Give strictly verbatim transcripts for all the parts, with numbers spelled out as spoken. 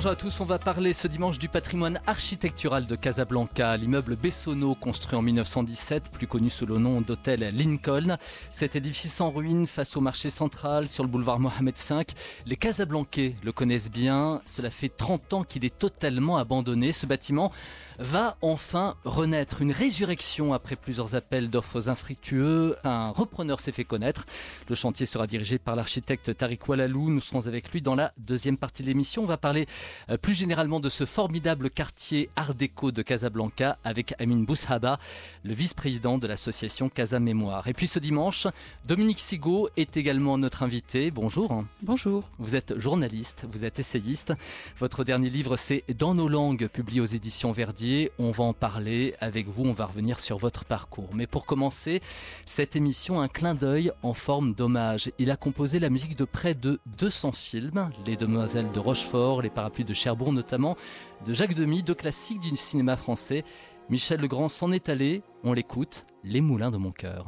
Bonjour à tous, on va parler ce dimanche du patrimoine architectural de Casablanca. L'immeuble Bessonneau, construit en mille neuf cent dix-sept, plus connu sous le nom d'hôtel Lincoln. Cet édifice en ruine face au marché central sur le boulevard Mohamed cinq. Les Casablancais le connaissent bien, cela fait trente ans qu'il est totalement abandonné. Ce bâtiment va enfin renaître, une résurrection après plusieurs appels d'offres infructueux. Un repreneur s'est fait connaître. Le chantier sera dirigé par l'architecte Tariq Walalou. Nous serons avec lui dans la deuxième partie de l'émission. On va parler euh, plus généralement de ce formidable quartier art déco de Casablanca avec Amine Boushaba, le vice-président de l'association Casa Mémoire. Et puis ce dimanche, Dominique Sigaud est également notre invité. Bonjour. Bonjour. Vous êtes journaliste, vous êtes essayiste. Votre dernier livre, c'est Dans nos langues, publié aux éditions Verdier. On va en parler avec vous, on va revenir sur votre parcours. Mais pour commencer, cette émission, un clin d'œil en forme d'hommage. Il a composé la musique de près de deux cents films, Les Demoiselles de Rochefort, Les Parapluies de Cherbourg notamment, de Jacques Demy, deux classiques du cinéma français. Michel Legrand s'en est allé, on l'écoute, Les Moulins de mon cœur.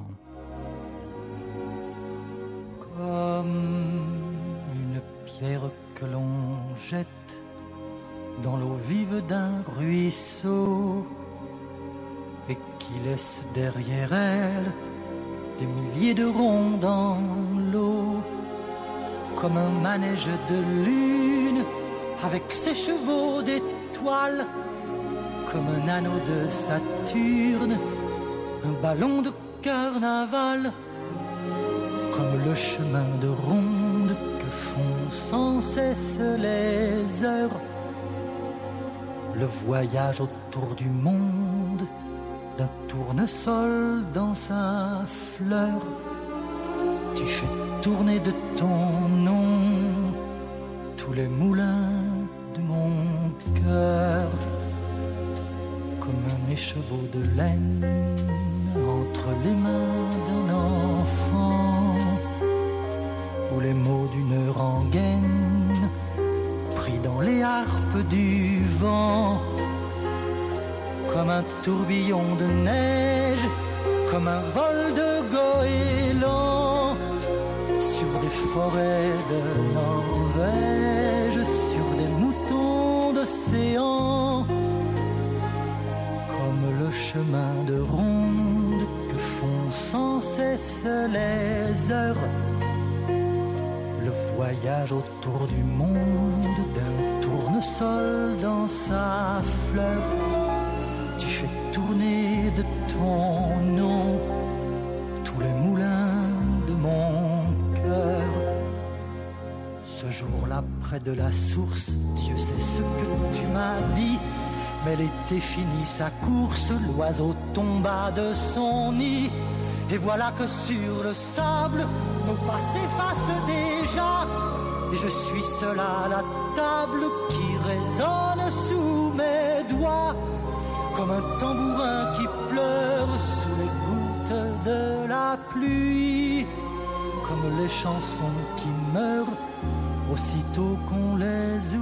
Comme une pierre que l'on jette dans l'eau vive d'un ruisseau et qui laisse derrière elle des milliers de ronds dans l'eau, comme un manège de lune avec ses chevaux d'étoiles, comme un anneau de Saturne, un ballon de carnaval, comme le chemin de ronde que font sans cesse les heures, le voyage autour du monde d'un tournesol dans sa fleur. Tu fais tourner de ton nom tous les moulins de mon cœur, comme un écheveau de laine entre les mains d'un enfant, ou les mots d'une rengaine pris dans les harpes du vent, comme un tourbillon de neige, comme un vol de goéland sur des forêts de Norvège, sur des moutons d'océan, comme le chemin de ronde que font sans cesse les heures, le voyage autour du monde d'un tournesol dans sa fleur. Tu fais tourner de ton nom tous les moulins de mon cœur. Ce jour-là, près de la source, Dieu sait ce que tu m'as dit, mais l'été finit sa course, l'oiseau tomba de son nid. Et voilà que sur le sable, nos pas s'effacent déjà, et je suis seul à la table qui résonne sous mes doigts, comme un tambourin qui pleure sous les gouttes de la pluie, comme les chansons qui meurent aussitôt qu'on les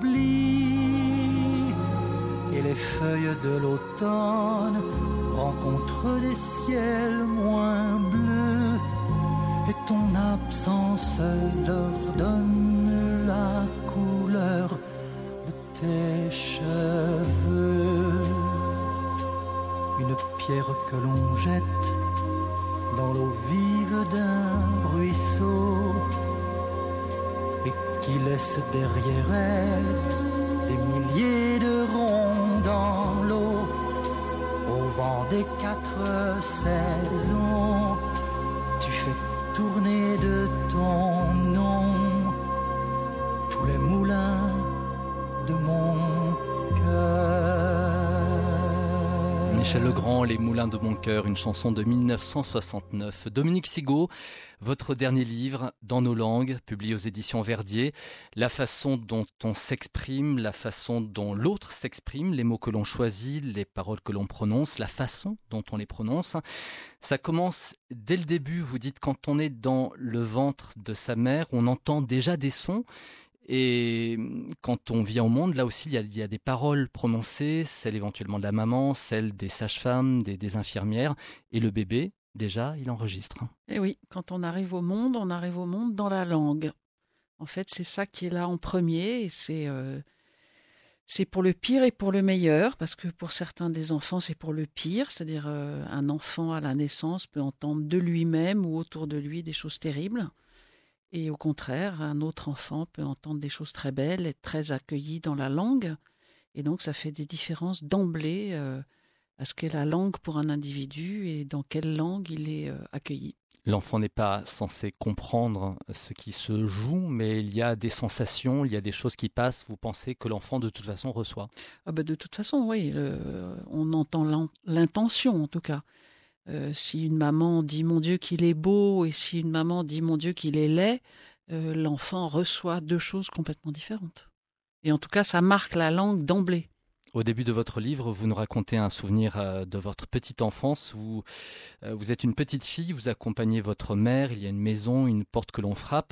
oublie, et les feuilles de l'automne rencontrent des ciels moins bleus, et ton absence leur donne la couleur de tes cheveux. Une pierre que l'on jette dans l'eau vive d'un ruisseau et qui laisse derrière elle des milliers de ronds dans l'eau, au vent des quatre saisons. Tu fais tourner de ton nom tous les moulins de mon cœur. Michel Legrand, Les Moulins de mon cœur, une chanson de mille neuf cent soixante-neuf. Dominique Sigaud, votre dernier livre, Dans nos langues, publié aux éditions Verdier. La façon dont on s'exprime, la façon dont l'autre s'exprime, les mots que l'on choisit, les paroles que l'on prononce, la façon dont on les prononce. Ça commence dès le début, vous dites, quand on est dans le ventre de sa mère, on entend déjà des sons. Et quand on vient au monde, là aussi, il y a, il y a des paroles prononcées, celles éventuellement de la maman, celles des sages-femmes, des, des infirmières. Et le bébé, déjà, il enregistre. Et oui, quand on arrive au monde, on arrive au monde dans la langue. En fait, c'est ça qui est là en premier. Et c'est, euh, C'est pour le pire et pour le meilleur, parce que pour certains des enfants, c'est pour le pire, c'est-à-dire euh, un enfant à la naissance peut entendre de lui-même ou autour de lui des choses terribles. Et au contraire, un autre enfant peut entendre des choses très belles, être très accueilli dans la langue. Et donc, ça fait des différences d'emblée euh, à ce qu'est la langue pour un individu et dans quelle langue il est euh, accueilli. L'enfant n'est pas censé comprendre ce qui se joue, mais il y a des sensations, il y a des choses qui passent. Vous pensez que l'enfant, de toute façon, reçoit? Ah ben, de toute façon, oui, euh, on entend l'in- l'intention en tout cas. Euh, si une maman dit mon Dieu qu'il est beau et si une maman dit mon Dieu qu'il est laid, euh, l'enfant reçoit deux choses complètement différentes. Et en tout cas, ça marque la langue d'emblée. Au début de votre livre, vous nous racontez un souvenir euh, de votre petite enfance où euh, vous êtes une petite fille, vous accompagnez votre mère, il y a une maison, une porte que l'on frappe,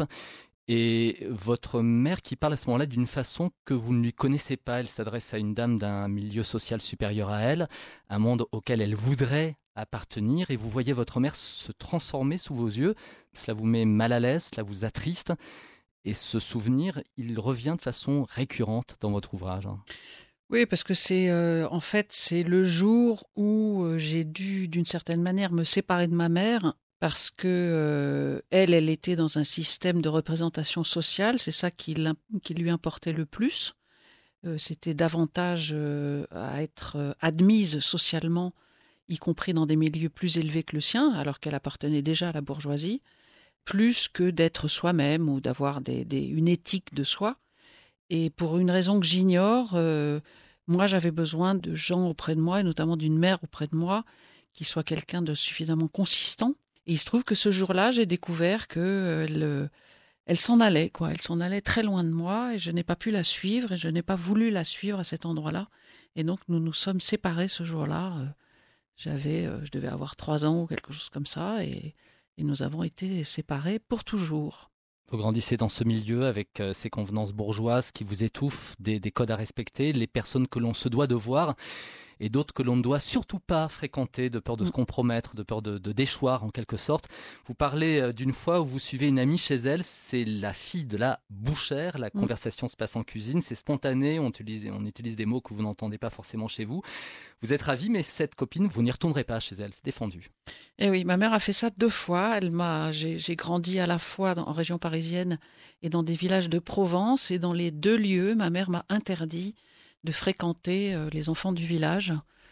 et votre mère qui parle à ce moment-là d'une façon que vous ne lui connaissez pas. Elle s'adresse à une dame d'un milieu social supérieur à elle, un monde auquel elle voudrait appartenir, et vous voyez votre mère se transformer sous vos yeux. Cela vous met mal à l'aise, cela vous attriste, et ce souvenir, il revient de façon récurrente dans votre ouvrage. Oui, parce que c'est euh, en fait c'est le jour où euh, j'ai dû d'une certaine manière me séparer de ma mère parce que euh, elle, elle était dans un système de représentation sociale, c'est ça qui, l'im- qui lui importait le plus. Euh, c'était davantage euh, à être euh, admise socialement, y compris dans des milieux plus élevés que le sien, alors qu'elle appartenait déjà à la bourgeoisie, plus que d'être soi-même ou d'avoir des, des- une éthique de soi. Et pour une raison que j'ignore, euh, moi j'avais besoin de gens auprès de moi, et notamment d'une mère auprès de moi, qui soit quelqu'un de suffisamment consistant. Et il se trouve que ce jour-là, j'ai découvert qu'elle euh, elle s'en allait, quoi. Elle s'en allait très loin de moi, et je n'ai pas pu la suivre, et je n'ai pas voulu la suivre à cet endroit-là. Et donc nous nous sommes séparés ce jour-là. Euh, J'avais, euh, je devais avoir trois ans ou quelque chose comme ça, et, et nous avons été séparés pour toujours. Vous grandissez dans ce milieu avec euh, ces convenances bourgeoises qui vous étouffent, des, des codes à respecter, les personnes que l'on se doit de voir et d'autres que l'on ne doit surtout pas fréquenter de peur de se Mm. compromettre, de peur de, de déchoir en quelque sorte. Vous parlez euh, d'une fois où vous suivez une amie chez elle, c'est la fille de la bouchère, la Mm. conversation se passe en cuisine, c'est spontané, on utilise, on utilise des mots que vous n'entendez pas forcément chez vous. Vous êtes ravi, mais cette copine, vous n'y retournerez pas chez elle, c'est défendu. Eh oui, ma mère a fait ça deux fois. Elle m'a, j'ai, j'ai grandi à la fois dans- en région parisienne et dans des villages de Provence. Et dans les deux lieux, ma mère m'a interdit de fréquenter euh, les enfants du village.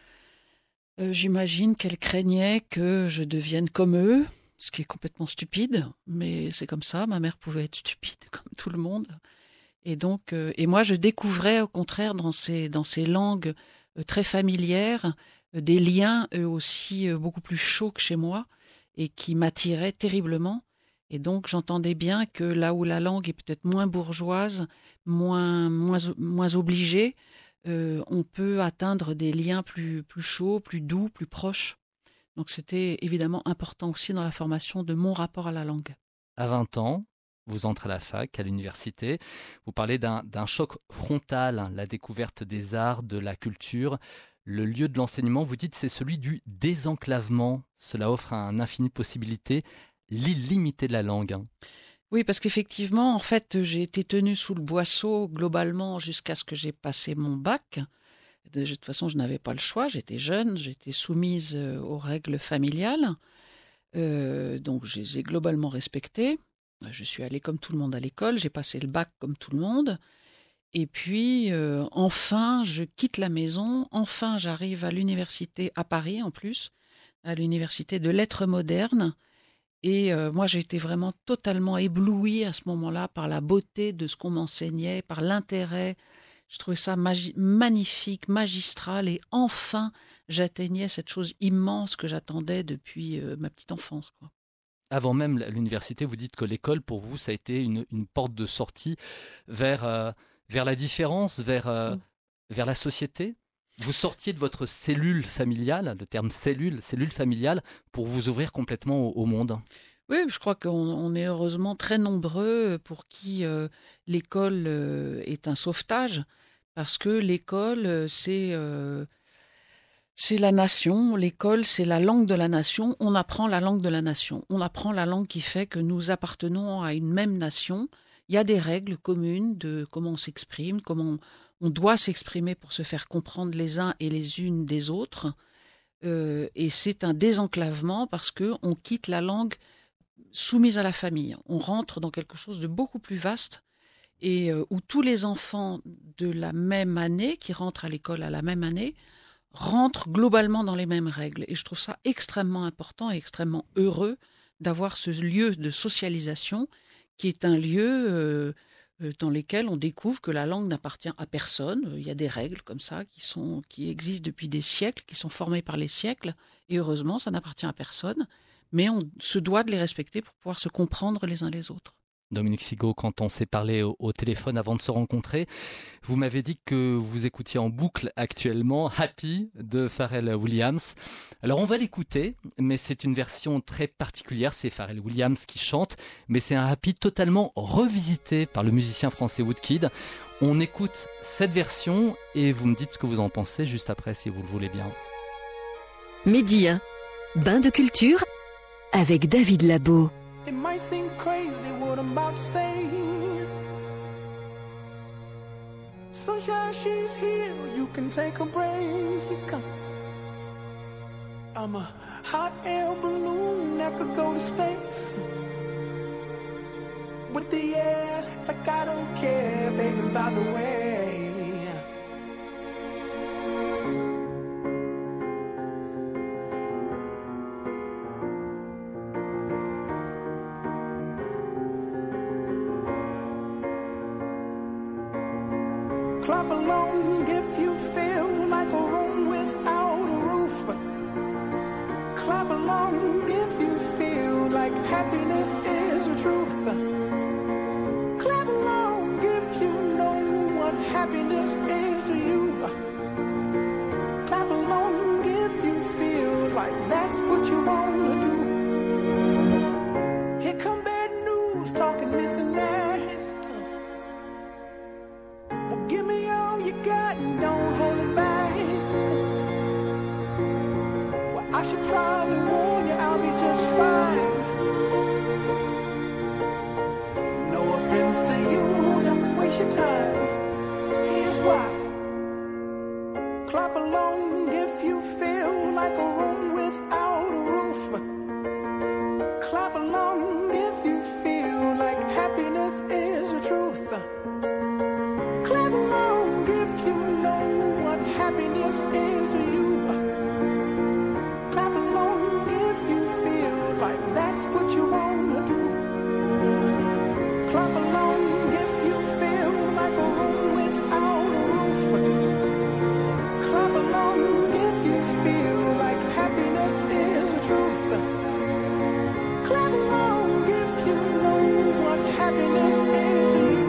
Euh, j'imagine qu'elle craignait que je devienne comme eux, ce qui est complètement stupide. Mais c'est comme ça. Ma mère pouvait être stupide comme tout le monde. Et donc, euh, et moi, je découvrais au contraire dans ces, dans ces langues euh, très familières euh, des liens eux aussi euh, beaucoup plus chauds que chez moi et qui m'attiraient terriblement. Et donc, j'entendais bien que là où la langue est peut-être moins bourgeoise, moins, moins, moins obligée, euh, on peut atteindre des liens plus, plus chauds, plus doux, plus proches. Donc, c'était évidemment important aussi dans la formation de mon rapport à la langue. À vingt ans, vous entrez à la fac, à l'université. Vous parlez d'un d'un choc frontal, hein, la découverte des arts, de la culture. Le lieu de l'enseignement, vous dites, c'est celui du désenclavement. Cela offre un infini de possibilités, l'illimité de la langue. Hein. Oui, parce qu'effectivement, en fait, j'ai été tenue sous le boisseau globalement jusqu'à ce que j'ai passé mon bac. De de toute façon, je n'avais pas le choix. J'étais jeune, j'étais soumise euh, aux règles familiales. Euh, donc, je les ai globalement respectées. Je suis allée comme tout le monde à l'école. J'ai passé le bac comme tout le monde. Et puis, euh, enfin, je quitte la maison. Enfin, j'arrive à l'université à Paris, en plus, à l'université de lettres modernes. Et euh, moi, j'ai été vraiment totalement éblouie à ce moment-là par la beauté de ce qu'on m'enseignait, par l'intérêt. Je trouvais ça magi- magnifique, magistral. Et enfin, j'atteignais cette chose immense que j'attendais depuis euh, ma petite enfance, quoi. Avant même l'université, vous dites que l'école, pour vous, ça a été une, une porte de sortie vers, euh, vers la différence, vers, euh, Mm. vers la société. Vous sortiez de votre cellule familiale, le terme cellule, cellule familiale, pour vous ouvrir complètement au, au monde. Oui, je crois qu'on on est heureusement très nombreux pour qui euh, l'école euh, est un sauvetage, parce que l'école, euh, c'est euh, c'est la nation, l'école, c'est la langue de la nation, on apprend la langue de la nation, on apprend la langue qui fait que nous appartenons à une même nation. Il y a des règles communes de comment on s'exprime, comment on doit s'exprimer pour se faire comprendre les uns et les unes des autres. Euh, et c'est un désenclavement parce qu'on quitte la langue soumise à la famille. On rentre dans quelque chose de beaucoup plus vaste et euh, où tous les enfants de la même année, qui rentrent à l'école à la même année, rentrent globalement dans les mêmes règles. Et je trouve ça extrêmement important et extrêmement heureux d'avoir ce lieu de socialisation qui est un lieu euh, dans lequel on découvre que la langue n'appartient à personne. Il y a des règles comme ça qui, sont, qui existent depuis des siècles, qui sont formées par les siècles. Et heureusement, ça n'appartient à personne. Mais on se doit de les respecter pour pouvoir se comprendre les uns les autres. Dominique Sigaud, quand on s'est parlé au, au téléphone avant de se rencontrer, vous m'avez dit que vous écoutiez en boucle actuellement Happy de Pharrell Williams. Alors on va l'écouter, mais c'est une version très particulière, c'est Pharrell Williams qui chante, mais c'est un Happy totalement revisité par le musicien français Woodkid. On écoute cette version et vous me dites ce que vous en pensez juste après si vous le voulez bien. Midi un, bain de culture avec David Labo. It might seem crazy what I'm about to say. Sunshine, she's here, you can take a break. I'm a hot air balloon that could go to space. With the air, like I don't care, baby, by the way. Clap along if you feel like a room without a roof. Clap along if you feel like happiness is the truth. Clap along if you know what happiness is to you. Clap along if you feel like that's what you want to do. Here come bad news talking this and that. Give me all you got and don't hold it back. Well, I should probably warn you, I'll be just fine. No offense to you, don't waste your time. Here's why. Clap along if you feel like a room without a roof. Clap along if you feel like happiness is the truth. Clap along if you know what happiness is to you. Clap along if you feel like that's what you want to do. Clap along if you feel like a room without a roof. Clap along if you feel like happiness is the truth. Clap along if you know what happiness is to you.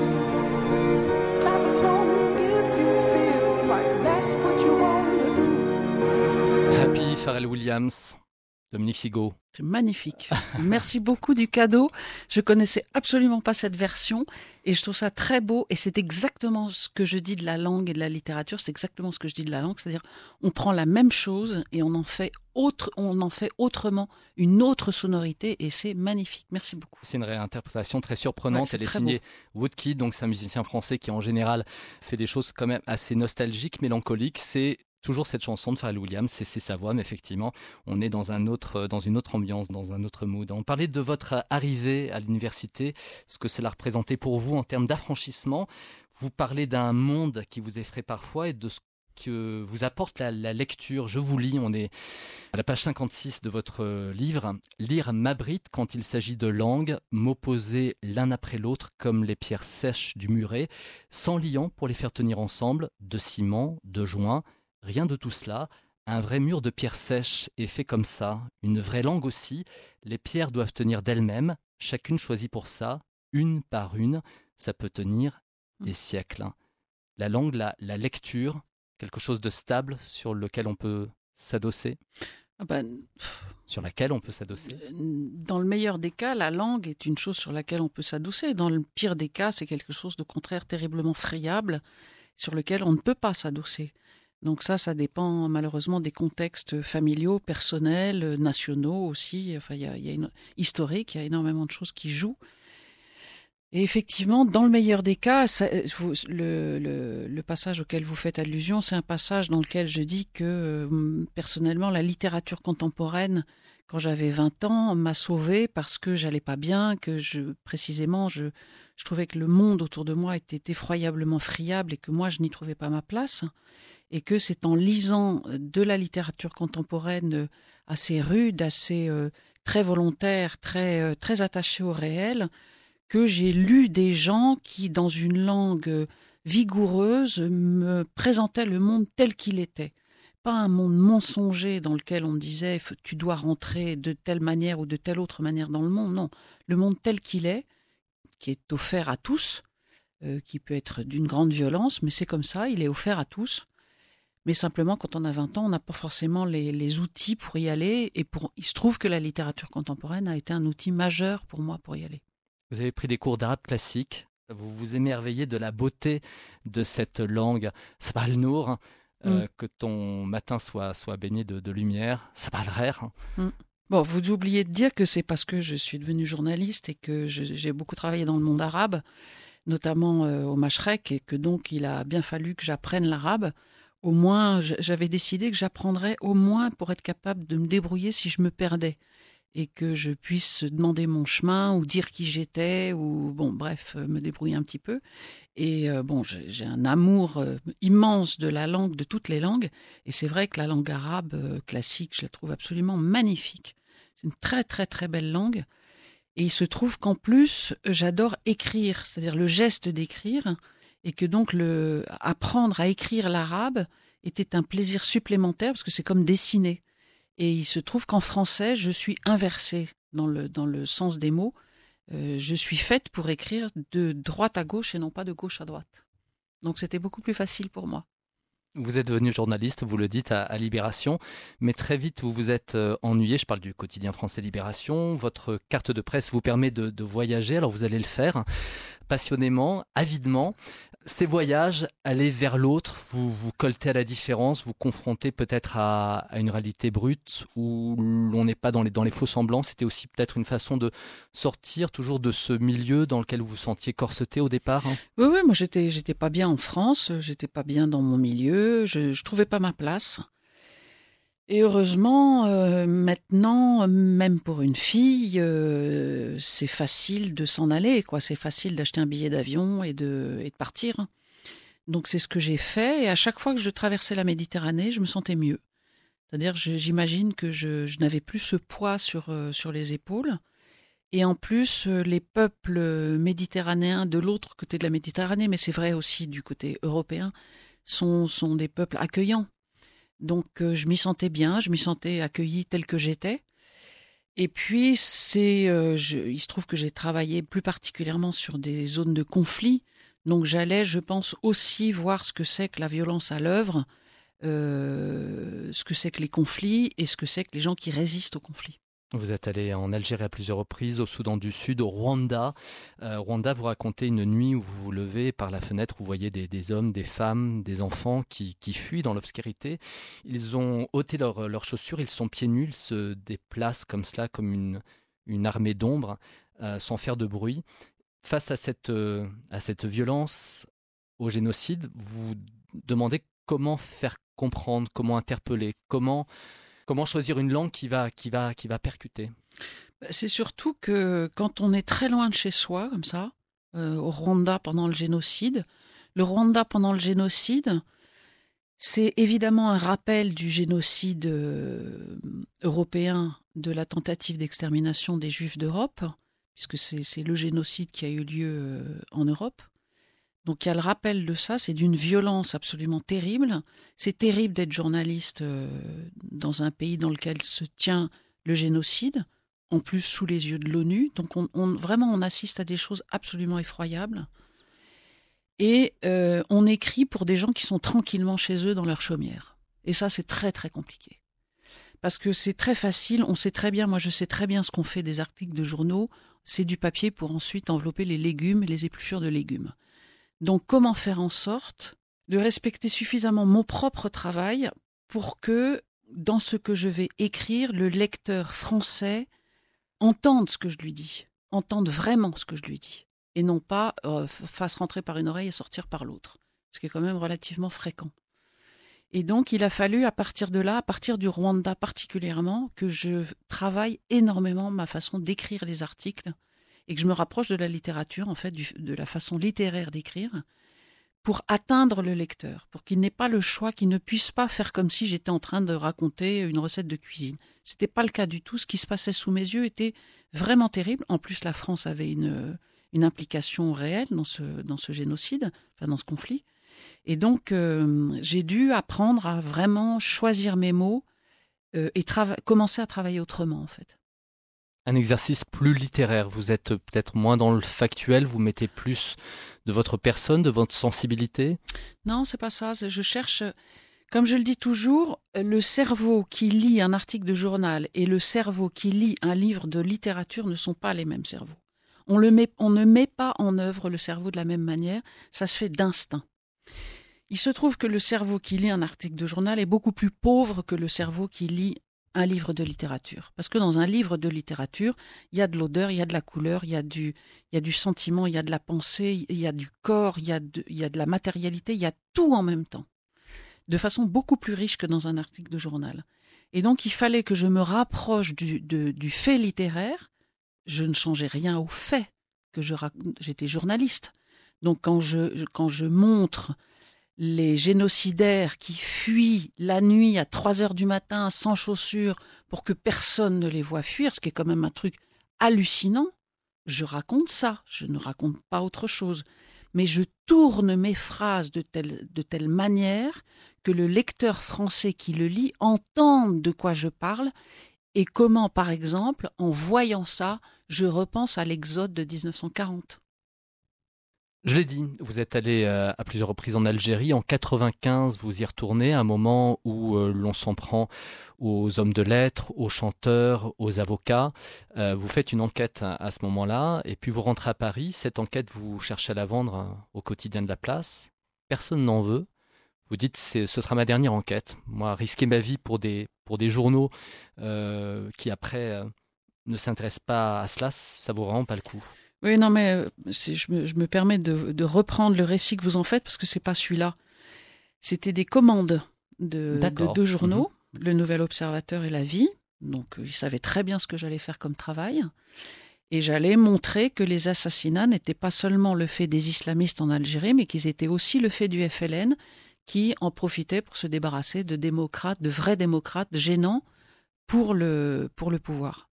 Happy, Pharrell Williams, Dominique Sigaud. C'est magnifique. Merci beaucoup du cadeau. Je connaissais absolument pas cette version et je trouve ça très beau et c'est exactement ce que je dis de la langue et de la littérature. C'est exactement ce que je dis de la langue, c'est-à-dire on prend la même chose et on en fait autre, on en fait autrement une autre sonorité et c'est magnifique. Merci beaucoup. C'est une réinterprétation très surprenante. Ouais, Elle est signée beau. Woodkid, donc c'est un musicien français qui en général fait des choses quand même assez nostalgiques, mélancoliques. C'est toujours cette chanson de Pharrell Williams, c'est, c'est sa voix, mais effectivement, on est dans, un autre, dans une autre ambiance, dans un autre mood. On parlait de votre arrivée à l'université, ce que cela représentait pour vous en termes d'affranchissement. Vous parlez d'un monde qui vous effraie parfois et de ce que vous apporte la, la lecture. Je vous lis, on est à la page cinquante-six de votre livre. « Lire m'abrite quand il s'agit de langues, m'opposer l'un après l'autre comme les pierres sèches du muret, sans liant pour les faire tenir ensemble, de ciment, de joint. Rien de tout cela. Un vrai mur de pierres sèches est fait comme ça. Une vraie langue aussi. Les pierres doivent tenir d'elles-mêmes, chacune choisie pour ça, une par une. Ça peut tenir des siècles. » La langue, la, la lecture, quelque chose de stable sur lequel on peut s'adosser, ah ben, sur laquelle on peut s'adosser. Dans le meilleur des cas, la langue est une chose sur laquelle on peut s'adosser. Dans le pire des cas, c'est quelque chose de contraire, terriblement friable, sur lequel on ne peut pas s'adosser. Donc ça, ça dépend malheureusement des contextes familiaux, personnels, nationaux aussi. Enfin, il y a, il y a une historique, il y a énormément de choses qui jouent. Et effectivement, dans le meilleur des cas, ça, vous, le, le, le passage auquel vous faites allusion, c'est un passage dans lequel je dis que, euh, personnellement, la littérature contemporaine, quand j'avais vingt ans, m'a sauvée parce que j'allais pas bien, que je, précisément, je, je trouvais que le monde autour de moi était effroyablement friable et que moi, je n'y trouvais pas ma place. Et que c'est en lisant de la littérature contemporaine assez rude, assez euh, très volontaire, très, euh, très attachée au réel, que j'ai lu des gens qui, dans une langue vigoureuse, me présentaient le monde tel qu'il était. Pas un monde mensonger dans lequel on me disait « tu dois rentrer de telle manière ou de telle autre manière dans le monde ». Non, le monde tel qu'il est, qui est offert à tous, euh, qui peut être d'une grande violence, mais c'est comme ça, il est offert à tous. Mais simplement, quand on a vingt ans, on n'a pas forcément les, les outils pour y aller. Et pour, il se trouve que la littérature contemporaine a été un outil majeur pour moi pour y aller. Vous avez pris des cours d'arabe classique. Vous vous émerveillez de la beauté de cette langue. Sabah al-Nour, hein, mm. euh, que ton matin soit, soit baigné de, de lumière. Sabah al-Khair. Mm. Bon, vous oubliez de dire que c'est parce que je suis devenue journaliste et que je, j'ai beaucoup travaillé dans le monde arabe, notamment euh, au Mashrek, et que donc il a bien fallu que j'apprenne l'arabe. Au moins, j'avais décidé que j'apprendrais au moins pour être capable de me débrouiller si je me perdais et que je puisse demander mon chemin ou dire qui j'étais ou, bon, bref, me débrouiller un petit peu. Et euh, bon, j'ai, j'ai un amour euh, immense de la langue, de toutes les langues. Et c'est vrai que la langue arabe euh, classique, je la trouve absolument magnifique. C'est une très, très, très belle langue. Et il se trouve qu'en plus, j'adore écrire, c'est-à-dire le geste d'écrire. Et que donc le, apprendre à écrire l'arabe était un plaisir supplémentaire parce que c'est comme dessiner. Et il se trouve qu'en français, je suis inversée dans le, dans le sens des mots. Euh, je suis faite pour écrire de droite à gauche et non pas de gauche à droite. Donc c'était beaucoup plus facile pour moi. Vous êtes devenu journaliste, vous le dites, à, à Libération, mais très vite vous vous êtes euh, ennuyé. Je parle du quotidien français Libération. Votre carte de presse vous permet de, de voyager, alors vous allez le faire passionnément, avidement. Ces voyages, aller vers l'autre, vous vous coltez à la différence, vous confrontez peut-être à, à une réalité brute où l'on n'est pas dans les, dans les faux semblants. C'était aussi peut-être une façon de sortir toujours de ce milieu dans lequel vous vous sentiez corseté au départ. Hein. Oui, oui, moi j'étais, j'étais pas bien en France, j'étais pas bien dans mon milieu, je, je trouvais pas ma place. Et heureusement, euh, maintenant, même pour une fille, euh, c'est facile de s'en aller, quoi. C'est facile d'acheter un billet d'avion et de, et de partir. Donc c'est ce que j'ai fait. Et à chaque fois que je traversais la Méditerranée, je me sentais mieux. C'est-à-dire, je, j'imagine que je, je n'avais plus ce poids sur, euh, sur les épaules. Et en plus, euh, les peuples méditerranéens de l'autre côté de la Méditerranée, mais c'est vrai aussi du côté européen, sont, sont des peuples accueillants. Donc euh, je m'y sentais bien, je m'y sentais accueillie telle que j'étais. Et puis c'est, euh, je, il se trouve que j'ai travaillé plus particulièrement sur des zones de conflit. Donc j'allais, je pense, aussi voir ce que c'est que la violence à l'œuvre, euh, ce que c'est que les conflits et ce que c'est que les gens qui résistent aux conflits. Vous êtes allé en Algérie à plusieurs reprises, au Soudan du Sud, au Rwanda. Euh, Rwanda, vous racontez une nuit où vous vous levez par la fenêtre, vous voyez des, des hommes, des femmes, des enfants qui, qui fuient dans l'obscurité. Ils ont ôté leurs leurs chaussures, ils sont pieds nus, ils se déplacent comme cela, comme une, une armée d'ombre, euh, sans faire de bruit. Face à cette, euh, à cette violence, au génocide, vous demandez comment faire comprendre, comment interpeller, comment... Comment choisir une langue qui va, qui va, qui va percuter ? C'est surtout que quand on est très loin de chez soi, comme ça, euh, au Rwanda pendant le génocide, le Rwanda pendant le génocide, c'est évidemment un rappel du génocide euh, européen, de la tentative d'extermination des Juifs d'Europe, puisque c'est, c'est le génocide qui a eu lieu euh, en Europe. Donc il y a le rappel de ça, c'est d'une violence absolument terrible. C'est terrible d'être journaliste euh, dans un pays dans lequel se tient le génocide, en plus sous les yeux de l'ONU. Donc on, on, vraiment on assiste à des choses absolument effroyables. Et euh, on écrit pour des gens qui sont tranquillement chez eux dans leur chaumière. Et ça c'est très très compliqué. Parce que c'est très facile, on sait très bien, moi je sais très bien ce qu'on fait des articles de journaux, c'est du papier pour ensuite envelopper les légumes et les épluchures de légumes. Donc, comment faire en sorte de respecter suffisamment mon propre travail pour que, dans ce que je vais écrire, le lecteur français entende ce que je lui dis, entende vraiment ce que je lui dis. et non pas euh, fasse rentrer par une oreille et sortir par l'autre, ce qui est quand même relativement fréquent. Et donc, il a fallu, à partir de là, à partir du Rwanda particulièrement, que je travaille énormément ma façon d'écrire les articles et que je me rapproche de la littérature, en fait, du, de la façon littéraire d'écrire, pour atteindre le lecteur, pour qu'il n'ait pas le choix, qu'il ne puisse pas faire comme si j'étais en train de raconter une recette de cuisine. Ce n'était pas le cas du tout. Ce qui se passait sous mes yeux était vraiment terrible. En plus, la France avait une, une implication réelle dans ce, dans ce génocide, enfin dans ce conflit. Et donc, euh, j'ai dû apprendre à vraiment choisir mes mots euh, et trava- commencer à travailler autrement, en fait. Un exercice plus littéraire. Vous êtes peut-être moins dans le factuel, vous mettez plus de votre personne, de votre sensibilité? Non, c'est pas ça. C'est, je cherche, comme je le dis toujours, le cerveau qui lit un article de journal et le cerveau qui lit un livre de littérature ne sont pas les mêmes cerveaux. On, le met, on ne met pas en œuvre le cerveau de la même manière, ça se fait d'instinct. Il se trouve que le cerveau qui lit un article de journal est beaucoup plus pauvre que le cerveau qui lit un livre de littérature. Parce que dans un livre de littérature, il y a de l'odeur, il y a de la couleur, il y a du, il y a du sentiment, il y a de la pensée, il y a du corps, il y a de, il y a de la matérialité, il y a tout en même temps. De façon beaucoup plus riche que dans un article de journal. Et donc, il fallait que je me rapproche du, de, du fait littéraire. Je ne changeais rien au fait que je, j'étais journaliste. Donc, quand je, quand je montre les génocidaires qui fuient la nuit à trois heures du matin sans chaussures pour que personne ne les voie fuir, ce qui est quand même un truc hallucinant, je raconte ça, je ne raconte pas autre chose. Mais je tourne mes phrases de telle, de telle manière que le lecteur français qui le lit entende de quoi je parle et comment, par exemple, en voyant ça, je repense à l'exode de dix-neuf cent quarante. Je l'ai dit, vous êtes allé euh, à plusieurs reprises en Algérie. En quatre-vingt-quinze, vous y retournez, à un moment où euh, l'on s'en prend aux hommes de lettres, aux chanteurs, aux avocats. Euh, vous faites une enquête à, à ce moment-là, et puis vous rentrez à Paris. Cette enquête, vous cherchez à la vendre hein, au quotidien de la place. Personne n'en veut. Vous dites, c'est, ce sera ma dernière enquête. Moi, risquer ma vie pour des, pour des journaux euh, qui, après, euh, ne s'intéressent pas à cela, ça vaut vraiment pas le coup. Oui, non, mais c'est, je, me, je me permets de, de reprendre le récit que vous en faites parce que c'est pas celui-là. C'était des commandes de, de deux journaux, mmh. Le Nouvel Observateur et La Vie. Donc, ils savaient très bien ce que j'allais faire comme travail. Et j'allais montrer que les assassinats n'étaient pas seulement le fait des islamistes en Algérie, mais qu'ils étaient aussi le fait du F L N qui en profitait pour se débarrasser de démocrates, de vrais démocrates gênants pour le, pour le pouvoir.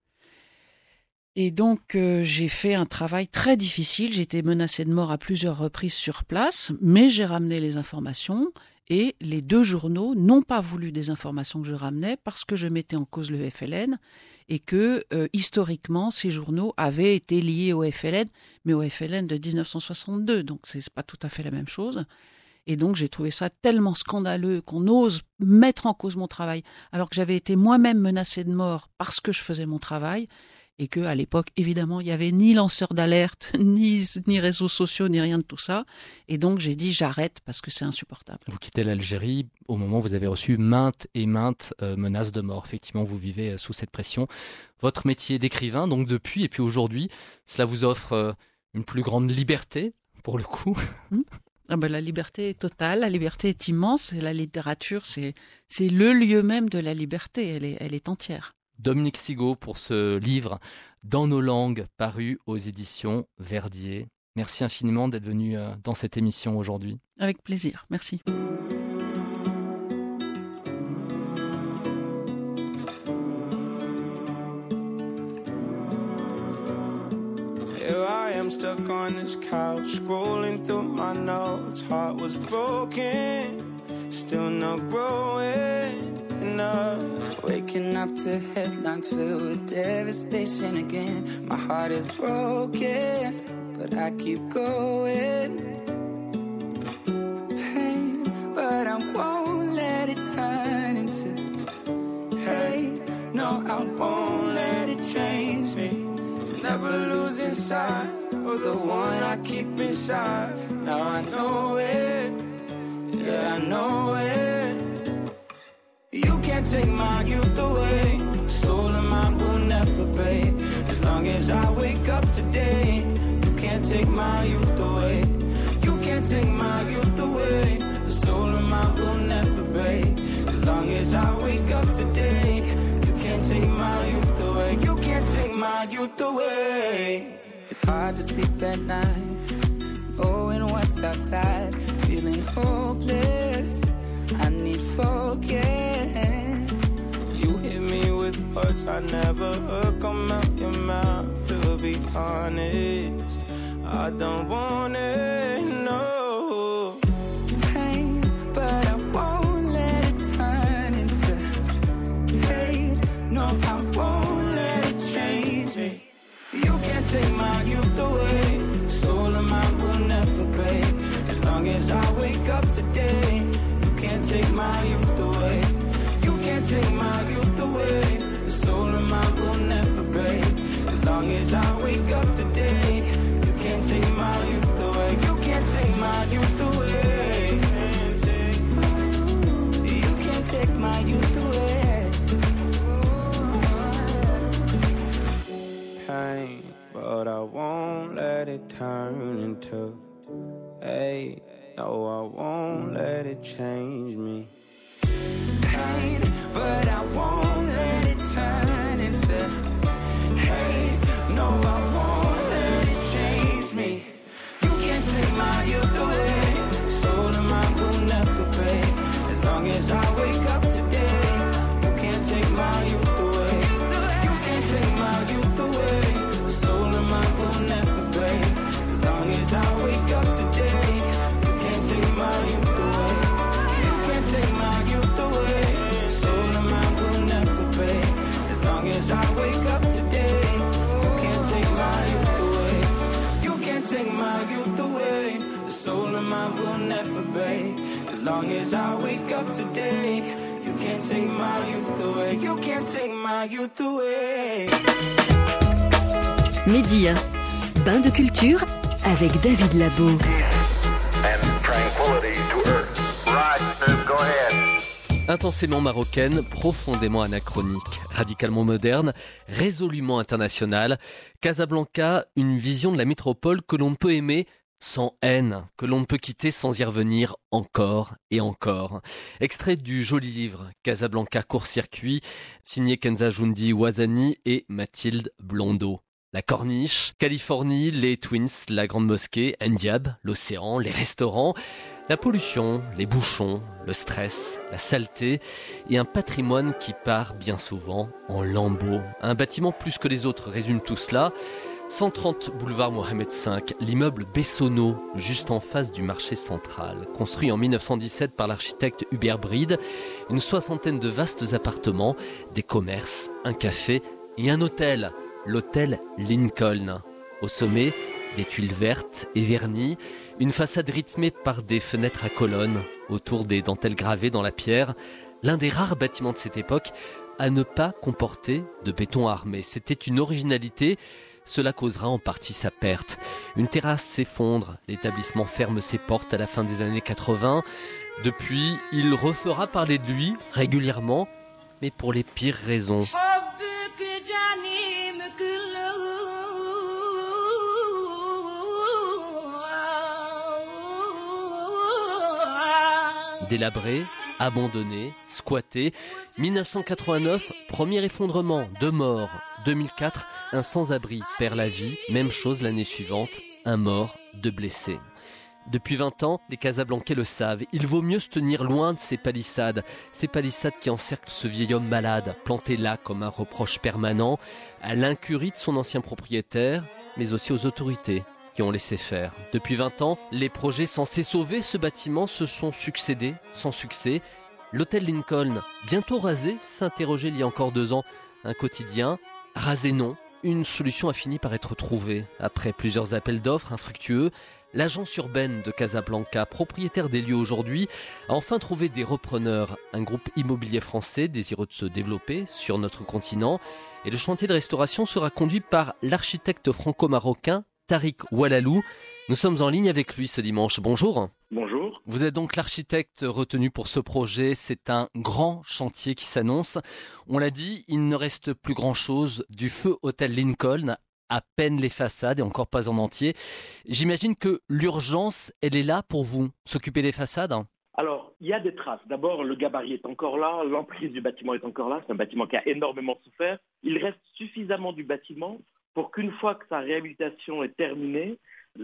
Et donc, euh, j'ai fait un travail très difficile. J'ai été menacée de mort à plusieurs reprises sur place, mais j'ai ramené les informations et les deux journaux n'ont pas voulu des informations que je ramenais parce que je mettais en cause le F L N et que, euh, historiquement, ces journaux avaient été liés au F L N, mais au F L N de dix-neuf cent soixante-deux, donc c'est pas tout à fait la même chose. Et donc, j'ai trouvé ça tellement scandaleux qu'on ose mettre en cause mon travail, alors que j'avais été moi-même menacée de mort parce que je faisais mon travail. Et qu'à l'époque, évidemment, il n'y avait ni lanceur d'alerte, ni, ni réseaux sociaux, ni rien de tout ça. Et donc, j'ai dit j'arrête parce que c'est insupportable. Vous quittez l'Algérie au moment où vous avez reçu maintes et maintes euh, menaces de mort. Effectivement, vous vivez euh, sous cette pression. Votre métier d'écrivain, donc depuis et puis aujourd'hui, cela vous offre euh, une plus grande liberté, pour le coup. Mmh. Ah ben, la liberté est totale, la liberté est immense. Et la littérature, c'est, c'est le lieu même de la liberté. Elle est, elle est entière. Dominique Sigaud pour ce livre « Dans nos langues » paru aux éditions Verdier. Merci infiniment d'être venu dans cette émission aujourd'hui. Avec plaisir, merci. Here I am stuck on this couch, scrolling through my notes. Heart was broken, still not growing enough. Waking up to headlines filled with devastation again. My heart is broken, but I keep going. Pain, but I won't let it turn into hate. No, I won't let it change me. Never losing sight of the one I keep inside. Now I know it, yeah, I know it. You can't take my youth away. Soul of mine will never break. As long as I wake up today, you can't take my youth away. You can't take my youth away. The soul of mine will never break. As long as I wake up today. You can't take my youth away. You can't take my youth away. It's hard to sleep at night, knowing what's outside, feeling hopeless. I need focus. You hit me with words I never heard come out your mouth. To be honest, I don't want it, no. Pain, but I won't let it turn into hate. No, I won't let it change me. You can't take my youth away. The soul of mine will never break. As long as I wake up today. You can't take my youth away. You can't take my youth away. The soul of mine will never break. As long as I wake up today. You can't take my youth away. You can't take my youth away. You can't take my youth away. Pain, but I won't let it turn into hate. No, I won't let it change me. Pain, but I won't let it turn into hate. No, I won't let it change me. You can't take my youth away. Soul of mine will never break. As long as I wake up today. You can't take my youth away. You can't take my youth away. The soul of mine will never break. As long as I wake up today. You can't take my youth away. You can't take my youth away. Soul of mine will never break. As long as I wake up today. You can't take my youth away. You can't take my youth away. The soul of mine will never break. As long as I wake up today. You can't take my youth away. You can't take my youth away. Midi un, bain de culture avec David Labo. And tranquility to earth. Right, Snoop, go ahead. Intensément marocaine, profondément anachronique, radicalement moderne, résolument internationale, Casablanca, une vision de la métropole que l'on peut aimer sans haine, que l'on ne peut quitter sans y revenir encore et encore. Extrait du joli livre Casablanca court-circuit, signé Kenza Joundi Ouazani et Mathilde Blondeau. La corniche, Californie, les Twins, la grande mosquée, Ndiab, l'océan, les restaurants, la pollution, les bouchons, le stress, la saleté et un patrimoine qui part bien souvent en lambeaux. Un bâtiment plus que les autres résume tout cela. cent trente boulevard Mohamed cinq, l'immeuble Bessonneau, juste en face du marché central. Construit en mille neuf cent dix-sept par l'architecte Hubert Bride, une soixantaine de vastes appartements, des commerces, un café et un hôtel. L'hôtel Lincoln. Au sommet, des tuiles vertes et vernies, une façade rythmée par des fenêtres à colonnes, autour des dentelles gravées dans la pierre, l'un des rares bâtiments de cette époque à ne pas comporter de béton armé. C'était une originalité, cela causera en partie sa perte. Une terrasse s'effondre, l'établissement ferme ses portes à la fin des années quatre-vingts. Depuis, il refera parler de lui régulièrement, mais pour les pires raisons. Délabré, abandonné, squatté. mille neuf cent quatre-vingt-neuf, premier effondrement, deux morts. deux mille quatre, un sans-abri perd la vie. Même chose l'année suivante, un mort, deux blessés. Depuis vingt ans, les Casablancais le savent. Il vaut mieux se tenir loin de ces palissades. Ces palissades qui encerclent ce vieil homme malade, planté là comme un reproche permanent, à l'incurie de son ancien propriétaire, mais aussi aux autorités qui ont laissé faire. Depuis vingt ans, les projets censés sauver ce bâtiment se sont succédés, sans succès. L'hôtel Lincoln, bientôt rasé, s'interrogeait il y a encore deux ans. Un quotidien, rasé non. Une solution a fini par être trouvée. Après plusieurs appels d'offres infructueux, l'agence urbaine de Casablanca, propriétaire des lieux aujourd'hui, a enfin trouvé des repreneurs. Un groupe immobilier français désireux de se développer sur notre continent. Et le chantier de restauration sera conduit par l'architecte franco-marocain Tariq Oualalou. Nous sommes en ligne avec lui ce dimanche. Bonjour. Bonjour. Vous êtes donc l'architecte retenu pour ce projet. C'est un grand chantier qui s'annonce. On l'a dit, il ne reste plus grand-chose du feu hôtel Lincoln à peine les façades et encore pas en entier. J'imagine que l'urgence, elle est là pour vous, s'occuper des façades. Alors, il y a des traces. D'abord, le gabarit est encore là, l'emprise du bâtiment est encore là. C'est un bâtiment qui a énormément souffert. Il reste suffisamment du bâtiment pour qu'une fois que sa réhabilitation est terminée,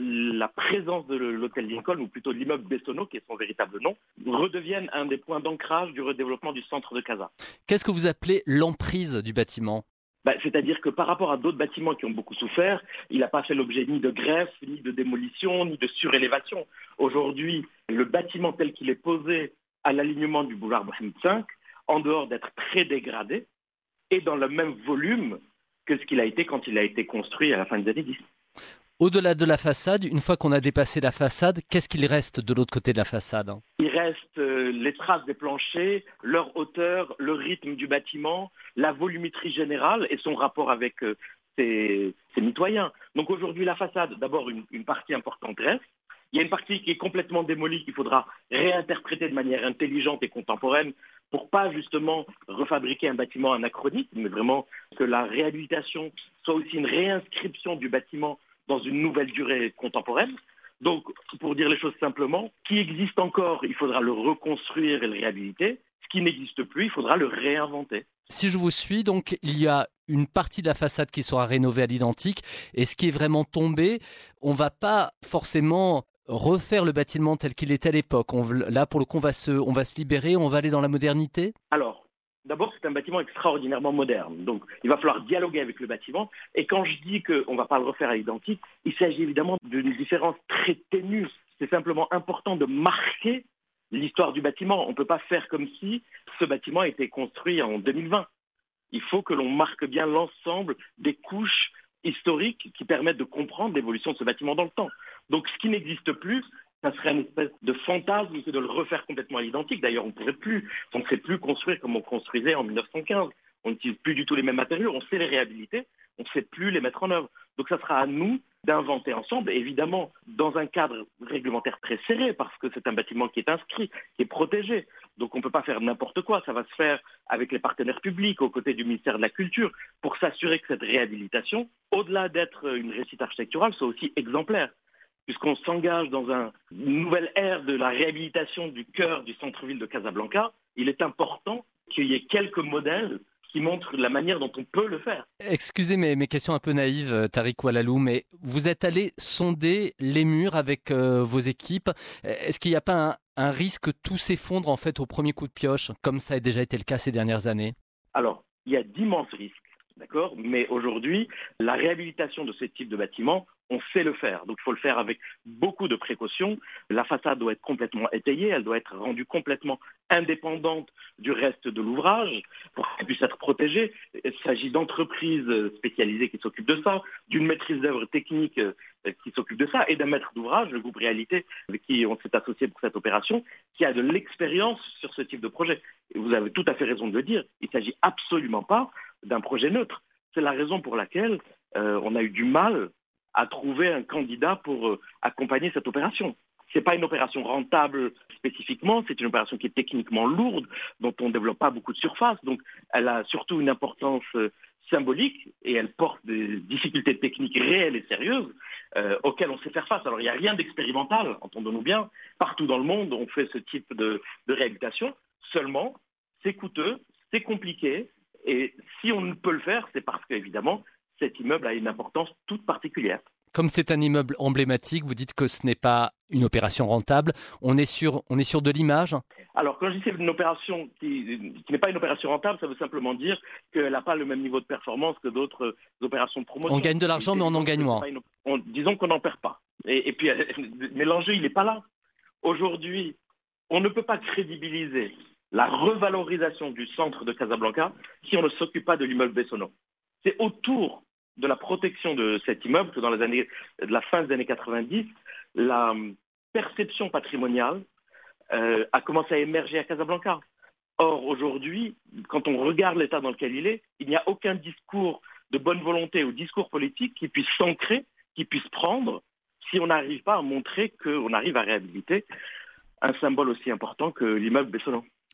la présence de l'hôtel Lincoln, ou plutôt de l'immeuble Bessonneau, qui est son véritable nom, redevienne un des points d'ancrage du redéveloppement du centre de Casa. Qu'est-ce que vous appelez l'emprise du bâtiment ? Bah, c'est-à-dire que par rapport à d'autres bâtiments qui ont beaucoup souffert, il n'a pas fait l'objet ni de greffe, ni de démolition, ni de surélévation. Aujourd'hui, le bâtiment tel qu'il est posé à l'alignement du boulevard Mohamed cinq, en dehors d'être très dégradé, est dans le même volume que ce qu'il a été quand il a été construit à la fin des années dix. Au-delà de la façade, une fois qu'on a dépassé la façade, qu'est-ce qu'il reste de l'autre côté de la façade ? Il reste euh, les traces des planchers, leur hauteur, le rythme du bâtiment, la volumétrie générale et son rapport avec euh, ses, ses mitoyens. Donc aujourd'hui, la façade, d'abord, une, une partie importante reste. Il y a une partie qui est complètement démolie qu'il faudra réinterpréter de manière intelligente et contemporaine pour pas justement refabriquer un bâtiment anachronique, mais vraiment que la réhabilitation soit aussi une réinscription du bâtiment dans une nouvelle durée contemporaine. Donc, pour dire les choses simplement, ce qui existe encore, il faudra le reconstruire et le réhabiliter. Ce qui n'existe plus, il faudra le réinventer. Si je vous suis, donc, il y a une partie de la façade qui sera rénovée à l'identique. Et ce qui est vraiment tombé, on ne va pas forcément refaire le bâtiment tel qu'il était à l'époque. On, là, pour le coup, on va, se, on va se libérer, on va aller dans la modernité ? Alors, d'abord, c'est un bâtiment extraordinairement moderne. Donc, il va falloir dialoguer avec le bâtiment. Et quand je dis qu'on ne va pas le refaire à l'identique, il s'agit évidemment d'une différence très ténue. C'est simplement important de marquer l'histoire du bâtiment. On ne peut pas faire comme si ce bâtiment a été construit en deux mille vingt. Il faut que l'on marque bien l'ensemble des couches historiques qui permettent de comprendre l'évolution de ce bâtiment dans le temps. Donc, ce qui n'existe plus, ça serait une espèce de fantasme que de le refaire complètement à l'identique. D'ailleurs, on ne pourrait plus, on ne sait plus construire comme on construisait en mille neuf cent quinze. On n'utilise plus du tout les mêmes matériaux, on sait les réhabiliter, on ne sait plus les mettre en œuvre. Donc ça sera à nous d'inventer ensemble, évidemment dans un cadre réglementaire très serré, parce que c'est un bâtiment qui est inscrit, qui est protégé. Donc on ne peut pas faire n'importe quoi, ça va se faire avec les partenaires publics, aux côtés du ministère de la Culture, pour s'assurer que cette réhabilitation, au-delà d'être une réussite architecturale, soit aussi exemplaire. Puisqu'on s'engage dans un, une nouvelle ère de la réhabilitation du cœur du centre-ville de Casablanca, il est important qu'il y ait quelques modèles qui montrent la manière dont on peut le faire. Excusez mes, mes questions un peu naïves, Tariq Oualalou, mais vous êtes allé sonder les murs avec euh, vos équipes. Est-ce qu'il n'y a pas un, un risque que tout s'effondre en fait au premier coup de pioche, comme ça a déjà été le cas ces dernières années ? Alors, il y a d'immenses risques, d'accord ? Mais aujourd'hui, la réhabilitation de ce type de bâtiment, on sait le faire. Donc il faut le faire avec beaucoup de précautions. La façade doit être complètement étayée, elle doit être rendue complètement indépendante du reste de l'ouvrage pour qu'elle puisse être protégée. Il s'agit d'entreprises spécialisées qui s'occupent de ça, d'une maîtrise d'œuvre technique qui s'occupe de ça et d'un maître d'ouvrage, le groupe Réalité, avec qui on s'est associé pour cette opération, qui a de l'expérience sur ce type de projet. Et vous avez tout à fait raison de le dire, il ne s'agit absolument pas d'un projet neutre. C'est la raison pour laquelle euh, on a eu du mal à trouver un candidat pour euh, accompagner cette opération. Ce n'est pas une opération rentable spécifiquement, c'est une opération qui est techniquement lourde, dont on ne développe pas beaucoup de surface, donc elle a surtout une importance euh, symbolique et elle porte des difficultés techniques réelles et sérieuses euh, auxquelles on sait faire face. Alors il n'y a rien d'expérimental, entendons-nous bien, partout dans le monde on fait ce type de, de réhabilitation, seulement c'est coûteux, c'est compliqué, et si on ne peut le faire, c'est parce qu'évidemment, cet immeuble a une importance toute particulière. Comme c'est un immeuble emblématique, vous dites que ce n'est pas une opération rentable. On est sur, on est sur de l'image ? Alors, quand je dis c'est une opération qui, qui n'est pas une opération rentable, ça veut simplement dire qu'elle n'a pas le même niveau de performance que d'autres opérations de promotion. On gagne de l'argent, mais on en gagne moins. Une, on, disons qu'on n'en perd pas. Et, et puis, mais l'enjeu, il n'est pas là. Aujourd'hui, on ne peut pas crédibiliser la revalorisation du centre de Casablanca si on ne s'occupe pas de l'immeuble Bessonneau. C'est autour de la protection de cet immeuble que dans les années, de la fin des années quatre-vingt-dix, la perception patrimoniale euh, a commencé à émerger à Casablanca. Or, aujourd'hui, quand on regarde l'état dans lequel il est, il n'y a aucun discours de bonne volonté ou discours politique qui puisse s'ancrer, qui puisse prendre, si on n'arrive pas à montrer qu'on arrive à réhabiliter un symbole aussi important que l'immeuble Bessonneau.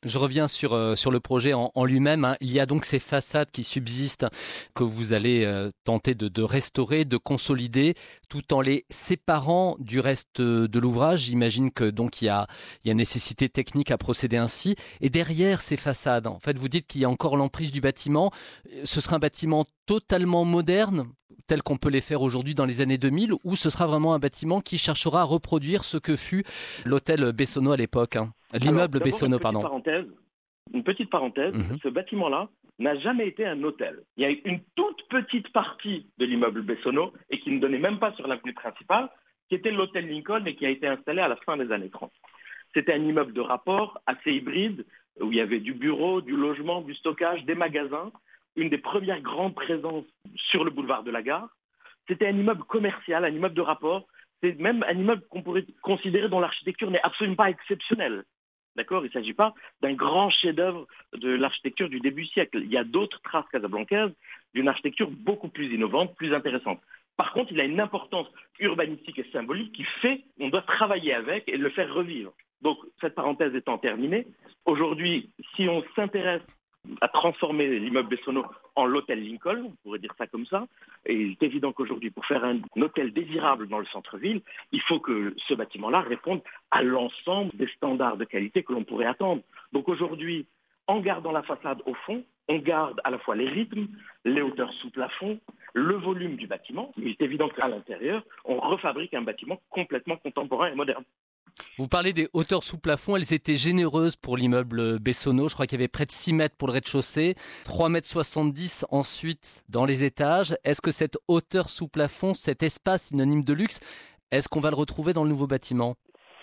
Je reviens sur, euh, sur le projet en, en lui-même. Hein. Il y a donc ces façades qui subsistent que vous allez euh, tenter de, de restaurer, de consolider, tout en les séparant du reste de l'ouvrage. J'imagine que donc il y a, il y a nécessité technique à procéder ainsi. Et derrière ces façades, en fait, vous dites qu'il y a encore l'emprise du bâtiment. Ce sera un bâtiment totalement moderne, tel qu'on peut les faire aujourd'hui dans les années deux mille, ou ce sera vraiment un bâtiment qui cherchera à reproduire ce que fut l'hôtel Bessonneau à l'époque, hein. L'immeuble Alors, Bessonneau, une pardon. Parenthèse, une petite parenthèse, Mhm. ce bâtiment-là n'a jamais été un hôtel. Il y a une toute petite partie de l'immeuble Bessonneau, et qui ne donnait même pas sur l'avenue principale, qui était l'hôtel Lincoln et qui a été installé à la fin des années trente. C'était un immeuble de rapport, assez hybride, où il y avait du bureau, du logement, du stockage, des magasins, une des premières grandes présences sur le boulevard de la Gare. C'était un immeuble commercial, un immeuble de rapport. C'est même un immeuble qu'on pourrait considérer dont l'architecture n'est absolument pas exceptionnelle. D'accord ? Il ne s'agit pas d'un grand chef-d'œuvre de l'architecture du début du siècle. Il y a d'autres traces casablancaises d'une architecture beaucoup plus innovante, plus intéressante. Par contre, il a une importance urbanistique et symbolique qui fait qu'on doit travailler avec et le faire revivre. Donc, cette parenthèse étant terminée, aujourd'hui, si on s'intéresse à transformer l'immeuble Bessonneau en l'hôtel Lincoln, on pourrait dire ça comme ça, et il est évident qu'aujourd'hui, pour faire un, un hôtel désirable dans le centre-ville, il faut que ce bâtiment-là réponde à l'ensemble des standards de qualité que l'on pourrait attendre. Donc aujourd'hui, en gardant la façade au fond, on garde à la fois les rythmes, les hauteurs sous plafond, le volume du bâtiment. Il est évident qu'à l'intérieur, on refabrique un bâtiment complètement contemporain et moderne. Vous parlez des hauteurs sous plafond, elles étaient généreuses pour l'immeuble Bessonneau. Je crois qu'il y avait près de six mètres pour le rez-de-chaussée, trois mètres soixante-dix ensuite dans les étages. Est-ce que cette hauteur sous plafond, cet espace synonyme de luxe, est-ce qu'on va le retrouver dans le nouveau bâtiment ?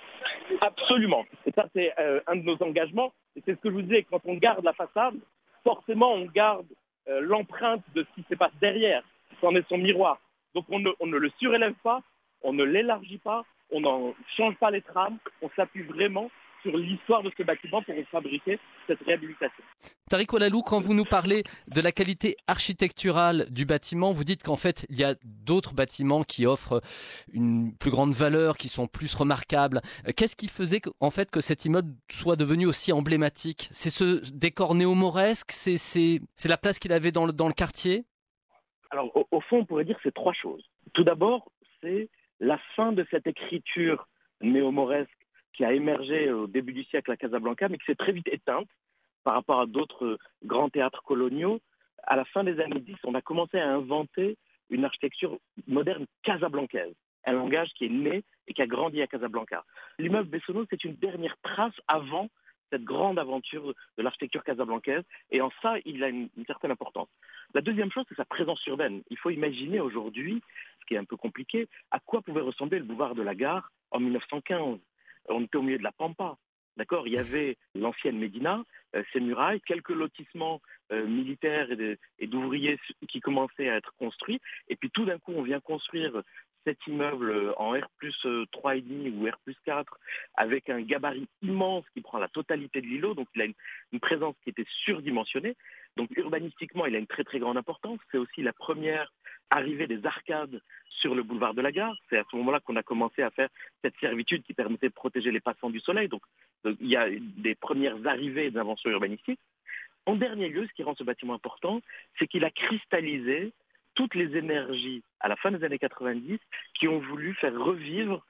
Absolument. Et ça, c'est euh, un de nos engagements. Et c'est ce que je vous disais, quand on garde la façade, forcément, on garde euh, l'empreinte de ce qui se passe derrière, c'en est son miroir. Donc on ne, on ne le surélève pas, on ne l'élargit pas, on n'en change pas les trames, on s'appuie vraiment sur l'histoire de ce bâtiment pour fabriquer cette réhabilitation. Tariq Oualalou, quand vous nous parlez de la qualité architecturale du bâtiment, vous dites qu'en fait, il y a d'autres bâtiments qui offrent une plus grande valeur, qui sont plus remarquables. Qu'est-ce qui faisait en fait que cet immeuble soit devenu aussi emblématique ? C'est ce décor néo-mauresque ? C'est, c'est, c'est la place qu'il avait dans le, dans le quartier ? Alors, au, au fond, on pourrait dire que c'est trois choses. Tout d'abord, c'est la fin de cette écriture néo-mauresque qui a émergé au début du siècle à Casablanca, mais qui s'est très vite éteinte par rapport à d'autres grands théâtres coloniaux. À la fin des années dix, on a commencé à inventer une architecture moderne casablancaise, un langage qui est né et qui a grandi à Casablanca. L'immeuble Bessonneau, c'est une dernière trace avant cette grande aventure de l'architecture casablancaise, et en ça, il a une, une certaine importance. La deuxième chose, c'est sa présence urbaine. Il faut imaginer aujourd'hui, ce qui est un peu compliqué, à quoi pouvait ressembler le boulevard de la Gare en mille neuf cent quinze. On était au milieu de la Pampa, d'accord ? Il y avait l'ancienne Médina, euh, ses murailles, quelques lotissements euh, militaires et, de, et d'ouvriers qui commençaient à être construits, et puis tout d'un coup, on vient construire cet immeuble en R plus trois virgule cinq ou R plus quatre, avec un gabarit immense qui prend la totalité de l'îlot, donc il a une, une présence qui était surdimensionnée. Donc urbanistiquement, il a une très très grande importance. C'est aussi la première arrivée des arcades sur le boulevard de la Gare. C'est à ce moment-là qu'on a commencé à faire cette servitude qui permettait de protéger les passants du soleil. Donc, donc il y a des premières arrivées d'inventions urbanistiques. En dernier lieu, ce qui rend ce bâtiment important, c'est qu'il a cristallisé toutes les énergies à la fin des années quatre-vingt-dix qui ont voulu faire revivre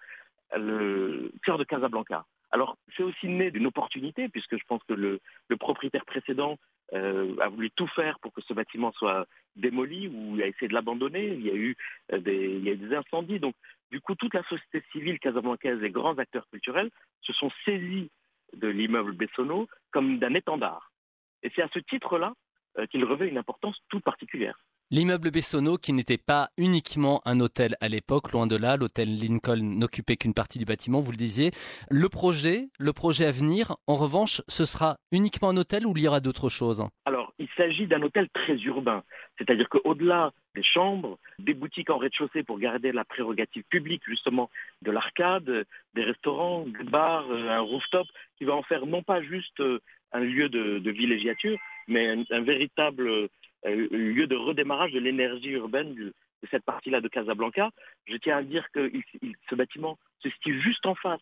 le cœur de Casablanca. Alors, c'est aussi né d'une opportunité, puisque je pense que le, le propriétaire précédent euh, a voulu tout faire pour que ce bâtiment soit démoli, ou il a essayé de l'abandonner. Il y a eu euh, des, il y a eu des incendies. Donc, du coup, toute la société civile casablancaise, les grands acteurs culturels, se sont saisis de l'immeuble Bessonneau comme d'un étendard. Et c'est à ce titre-là euh, qu'il revêt une importance toute particulière. L'immeuble Bessonneau, qui n'était pas uniquement un hôtel à l'époque, loin de là, l'hôtel Lincoln n'occupait qu'une partie du bâtiment, vous le disiez. Le projet, le projet à venir, en revanche, ce sera uniquement un hôtel ou il y aura d'autres choses ? Alors, il s'agit d'un hôtel très urbain, c'est-à-dire qu'au-delà des chambres, des boutiques en rez-de-chaussée pour garder la prérogative publique justement de l'arcade, des restaurants, des bars, un rooftop, qui va en faire non pas juste un lieu de, de villégiature, mais un, un véritable euh, lieu de redémarrage de l'énergie urbaine du, de cette partie-là de Casablanca. Je tiens à dire que il, il, ce bâtiment se situe juste en face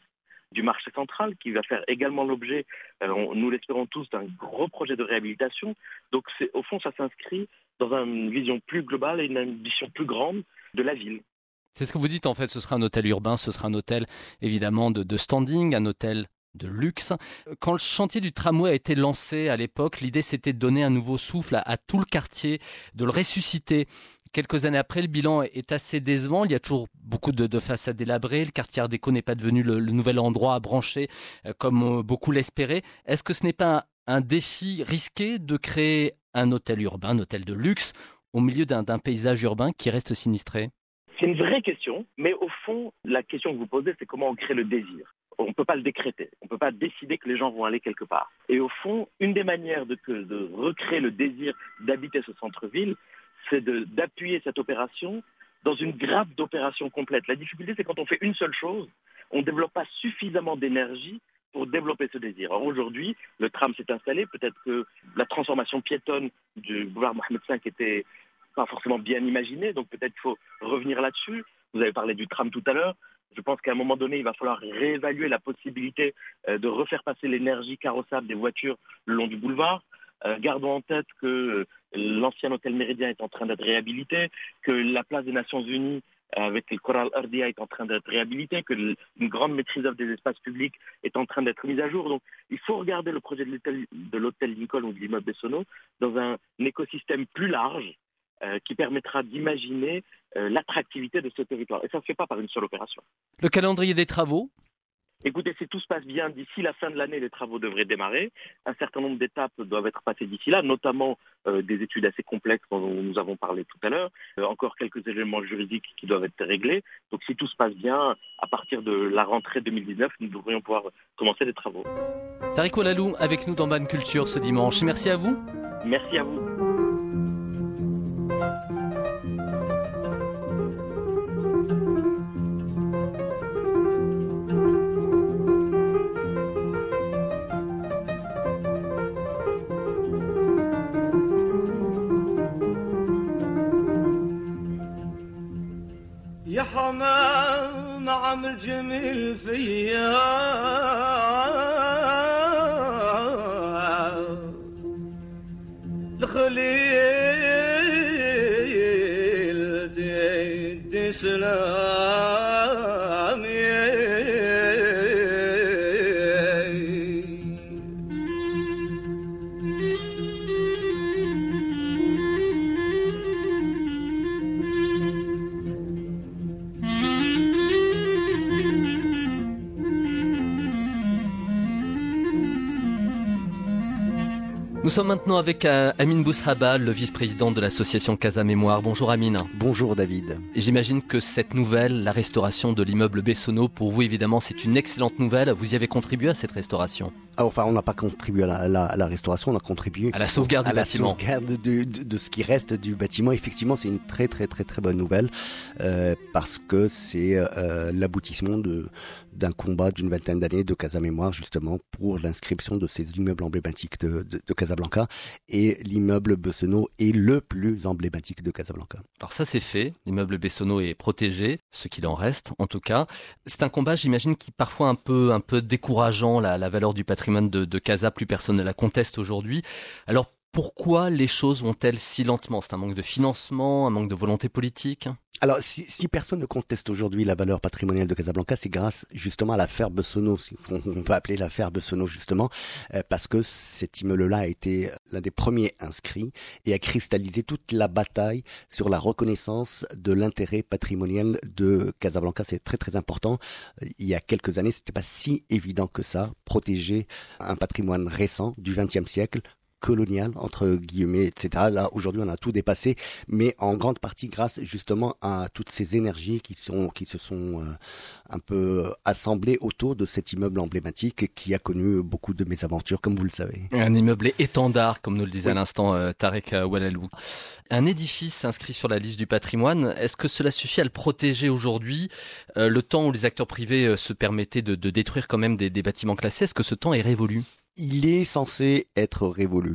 du marché central qui va faire également l'objet, euh, on, nous l'espérons tous, d'un gros projet de réhabilitation. Donc c'est, au fond, ça s'inscrit dans une vision plus globale et une ambition plus grande de la ville. C'est ce que vous dites en fait, ce sera un hôtel urbain, ce sera un hôtel évidemment de, de standing, un hôtel de luxe. Quand le chantier du tramway a été lancé à l'époque, l'idée c'était de donner un nouveau souffle à, à tout le quartier, de le ressusciter. Quelques années après, le bilan est assez décevant. Il y a toujours beaucoup de, de façades délabrées. Le quartier Art déco n'est pas devenu le, le nouvel endroit à brancher euh, comme beaucoup l'espéraient. Est-ce que ce n'est pas un, un défi risqué de créer un hôtel urbain, un hôtel de luxe, au milieu d'un, d'un paysage urbain qui reste sinistré ? C'est une vraie question, mais au fond, la question que vous posez, c'est comment on crée le désir. On ne peut pas le décréter, on ne peut pas décider que les gens vont aller quelque part. Et au fond, une des manières de, de recréer le désir d'habiter ce centre-ville, c'est de, d'appuyer cette opération dans une grappe d'opérations complètes. La difficulté, c'est quand on fait une seule chose, on ne développe pas suffisamment d'énergie pour développer ce désir. Alors aujourd'hui, le tram s'est installé, peut-être que la transformation piétonne du boulevard Mohamed cinq était pas forcément bien imaginée, donc peut-être qu'il faut revenir là-dessus. Vous avez parlé du tram tout à l'heure. Je pense qu'à un moment donné, il va falloir réévaluer la possibilité de refaire passer l'énergie carrossable des voitures le long du boulevard. Euh, gardons en tête que l'ancien hôtel Méridien est en train d'être réhabilité, que la place des Nations Unies avec le Coral Ardia est en train d'être réhabilité, que une grande maîtrise d'œuvre des espaces publics est en train d'être mise à jour. Donc il faut regarder le projet de l'hôtel, de l'hôtel Lincoln ou de l'immeuble Bessonneau dans un, un écosystème plus large euh, qui permettra d'imaginer euh, l'attractivité de ce territoire. Et ça ne se fait pas par une seule opération. Le calendrier des travaux ? Écoutez, si tout se passe bien, d'ici la fin de l'année, les travaux devraient démarrer. Un certain nombre d'étapes doivent être passées d'ici là, notamment euh, des études assez complexes dont nous avons parlé tout à l'heure, euh, encore quelques éléments juridiques qui doivent être réglés. Donc si tout se passe bien, à partir de la rentrée deux mille dix-neuf, nous devrions pouvoir commencer les travaux. Tariq Oualalou avec nous dans Ban Culture ce dimanche. Merci à vous. Merci à vous. يا حمام عم الجميل فيا الخليل تدي سلامي Nous sommes maintenant avec euh, Amine Boushaba, le vice-président de l'association Casa Mémoire. Bonjour Amine. Bonjour David. Et j'imagine que cette nouvelle, la restauration de l'immeuble Bessonneau, pour vous évidemment c'est une excellente nouvelle. Vous y avez contribué à cette restauration ? Ah, enfin, on n'a pas contribué à la, à, la, à la restauration, on a contribué à la sauvegarde à du la bâtiment. sauvegarde de, de, de ce qui reste du bâtiment. Effectivement, c'est une très très très très bonne nouvelle euh, parce que c'est euh, l'aboutissement de d'un combat d'une vingtaine d'années de Casa Mémoire justement pour l'inscription de ces immeubles emblématiques de, de, de Casablanca, et l'immeuble Bessonneau est le plus emblématique de Casablanca. Alors ça c'est fait, l'immeuble Bessonneau est protégé, ce qu'il en reste en tout cas. C'est un combat j'imagine qui parfois un peu un peu décourageant, la, la valeur du patrimoine de, de Casa, plus personne ne la conteste aujourd'hui. Alors pourquoi les choses vont-elles si lentement ? C'est un manque de financement, un manque de volonté politique ? Alors, si, si personne ne conteste aujourd'hui la valeur patrimoniale de Casablanca, c'est grâce justement à l'affaire Bessonneau, on peut appeler l'affaire Bessonneau justement, euh, parce que cet immeuble-là a été l'un des premiers inscrits et a cristallisé toute la bataille sur la reconnaissance de l'intérêt patrimonial de Casablanca. C'est très très important. Il y a quelques années, c'était pas si évident que ça, protéger un patrimoine récent du vingtième siècle, colonial entre guillemets, et cetera. Là aujourd'hui on a tout dépassé, mais en grande partie grâce justement à toutes ces énergies qui sont qui se sont euh, un peu assemblées autour de cet immeuble emblématique qui a connu beaucoup de mésaventures, comme vous le savez. Un immeuble étendard, comme nous le disait oui. à l'instant euh, Tariq Oualalou. Un édifice inscrit sur la liste du patrimoine, est-ce que cela suffit à le protéger aujourd'hui ? euh, Le temps où les acteurs privés euh, se permettaient de, de détruire quand même des, des bâtiments classés, est-ce que ce temps est révolu ? Il est censé être révolu.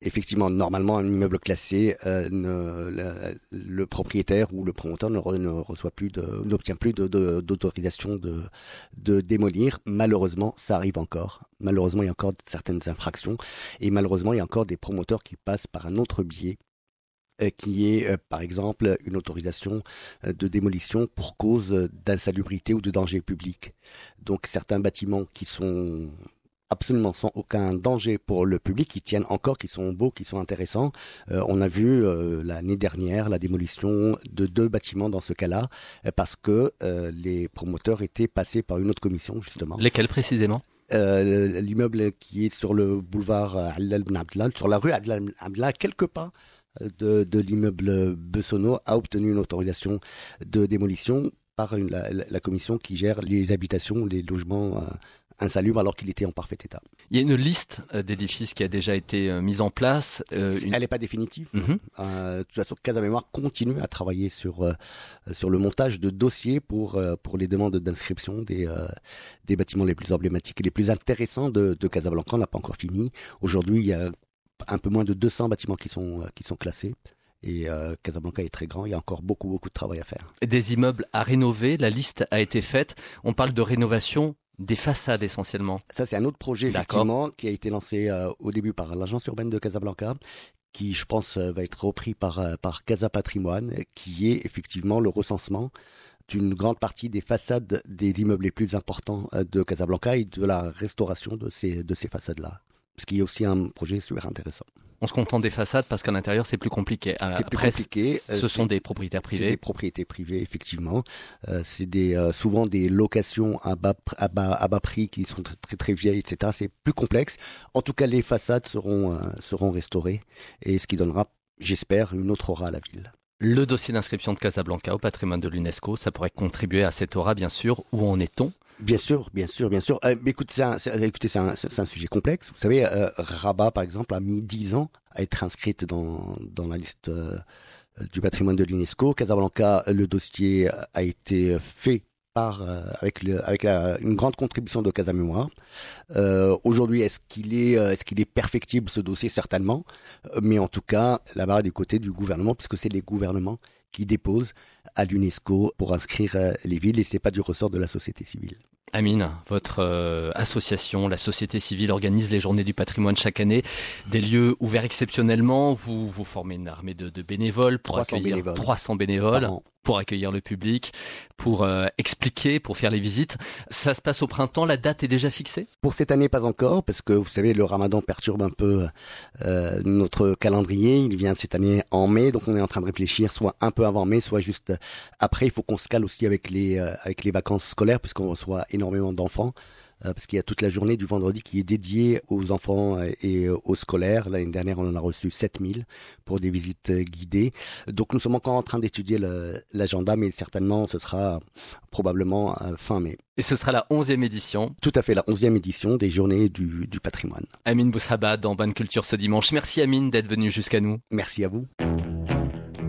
effectivement, normalement, un immeuble classé, euh, ne, le, le propriétaire ou le promoteur ne, re, ne reçoit plus, de, n'obtient plus de, de, d'autorisation de, de démolir. Malheureusement, ça arrive encore. Malheureusement, il y a encore certaines infractions et malheureusement, il y a encore des promoteurs qui passent par un autre biais, euh, qui est, euh, par exemple, une autorisation euh, de démolition pour cause d'insalubrité ou de danger public. Donc, certains bâtiments qui sont absolument sans aucun danger pour le public, qui tiennent encore, qui sont beaux, qui sont intéressants. Euh, on a vu euh, l'année dernière la démolition de deux bâtiments dans ce cas-là, euh, parce que euh, les promoteurs étaient passés par une autre commission, justement. Lesquels précisément ? euh, L'immeuble qui est sur le boulevard Allal Ben Abdallah, sur la rue Allal Ben Abdallah, quelques pas de, de l'immeuble Bessonneau, a obtenu une autorisation de démolition par une, la, la commission qui gère les habitations, les logements euh, insalubre alors qu'il était en parfait état. Il y a une liste d'édifices qui a déjà été mise en place. Euh, une... Elle n'est pas définitive. Mm-hmm. Euh, de toute façon, Casa Mémoire continue à travailler sur, euh, sur le montage de dossiers pour, euh, pour les demandes d'inscription des, euh, des bâtiments les plus emblématiques et les plus intéressants de, de Casablanca. On n'a pas encore fini. Aujourd'hui, il y a un peu moins de deux cents bâtiments qui sont, qui sont classés. Et euh, Casablanca est très grand, il y a encore beaucoup, beaucoup de travail à faire. Des immeubles à rénover, la liste a été faite. On parle de rénovation des façades essentiellement. Ça, c'est un autre projet, effectivement, qui a été lancé euh, au début par l'agence urbaine de Casablanca, qui, je pense, euh, va être repris par, euh, par Casa Patrimoine, qui est effectivement le recensement d'une grande partie des façades des immeubles les plus importants euh, de Casablanca et de la restauration de ces, de ces façades-là. Ce qui est aussi un projet super intéressant. On se contente des façades parce qu'à l'intérieur, c'est plus compliqué. C'est Après, plus compliqué. Ce sont des propriétaires privés. C'est des propriétés privées, effectivement. Euh, c'est des, euh, souvent des locations à bas, à, bas, à bas prix qui sont très, très vieilles, et cetera. C'est plus complexe. En tout cas, les façades seront, euh, seront restaurées. Et ce qui donnera, j'espère, une autre aura à la ville. Le dossier d'inscription de Casablanca au patrimoine de l'UNESCO, ça pourrait contribuer à cette aura, bien sûr. Où en est-on ? Bien sûr, bien sûr, bien sûr. Euh, mais écoute, c'est un, c'est, écoutez, c'est un, c'est un sujet complexe. Vous savez, euh, Rabat, par exemple, a mis dix ans à être inscrite dans, dans la liste euh, du patrimoine de l'UNESCO. Casablanca, le dossier a été fait par euh, avec, le, avec la, une grande contribution de Casa Mémoire. Euh, aujourd'hui, est-ce qu'il est, est-ce qu'il est perfectible ce dossier ? Certainement. Mais en tout cas, la barre est du côté du gouvernement, puisque c'est les gouvernements qui déposent à l'UNESCO pour inscrire les villes et c'est pas du ressort de la société civile. Amine, votre euh, association, la société civile, organise les journées du patrimoine chaque année, des lieux ouverts exceptionnellement. Vous, vous formez une armée de, de bénévoles pour accueillir bénévoles. trois cents bénévoles, pour accueillir le public, pour euh, expliquer, pour faire les visites. Ça se passe au printemps, la date est déjà fixée ? Pour cette année, pas encore, parce que vous savez, le ramadan perturbe un peu euh, notre calendrier. Il vient cette année en mai, donc on est en train de réfléchir, soit un peu avant mai, soit juste après. Il faut qu'on se cale aussi avec les, euh, avec les vacances scolaires, puisqu'on reçoit énormément d'enfants. Parce qu'il y a toute la journée du vendredi qui est dédiée aux enfants et aux scolaires. L'année dernière, on en a reçu sept mille pour des visites guidées. Donc nous sommes encore en train d'étudier le, l'agenda, mais certainement ce sera probablement fin mai. Et ce sera la onzième édition. Tout à fait, la onzième édition des Journées du, du patrimoine. Amine Boussaba dans Ban Culture ce dimanche. Merci Amine d'être venu jusqu'à nous. Merci à vous.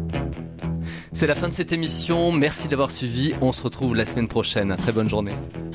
C'est la fin de cette émission. Merci d'avoir suivi. On se retrouve la semaine prochaine. Très bonne journée.